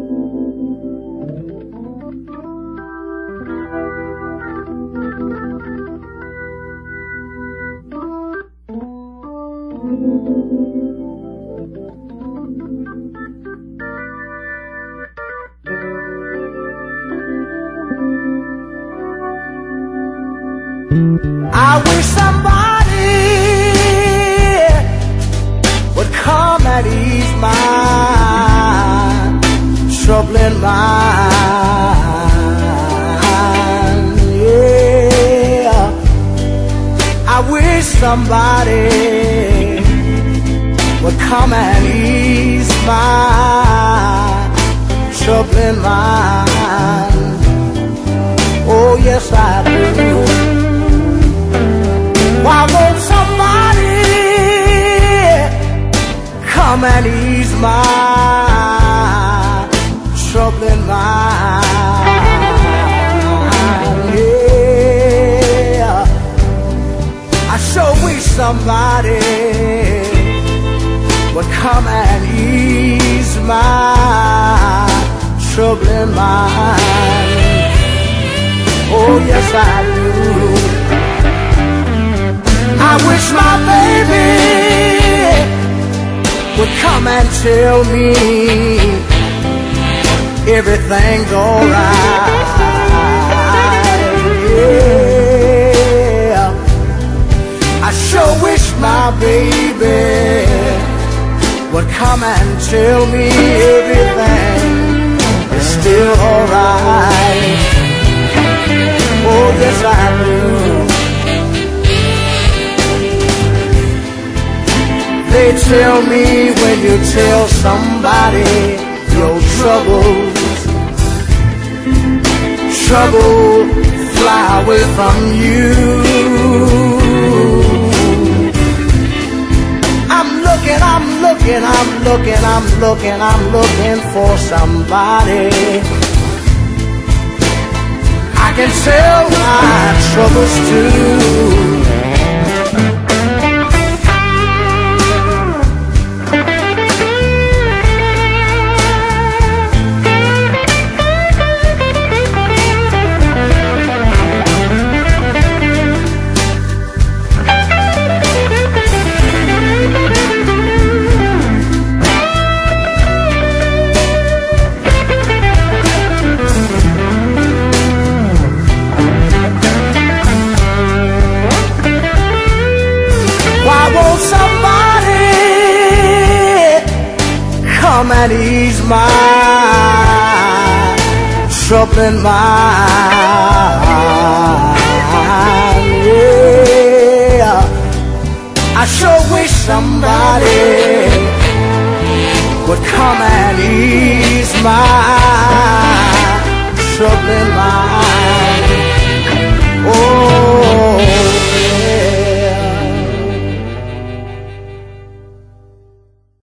I wish somebody would come and ease my troubling mind. Yeah, I wish somebody would come and ease my troubling mind. Oh yes, I do. Why won't somebody come and ease my troubling mind? Yeah, I sure wish somebody would come and ease my troubling mind. Oh yes, I do. I wish my baby would come and tell me everything's alright. Yeah, I sure wish my baby would come and tell me everything is still alright. Oh yes, I do. They tell me when you tell somebody your troubles, trouble fly away from you. I'm looking for somebody I can tell my troubles to. Come and ease my troubling mind. Yeah, I sure wish somebody would come and ease my troubling mind.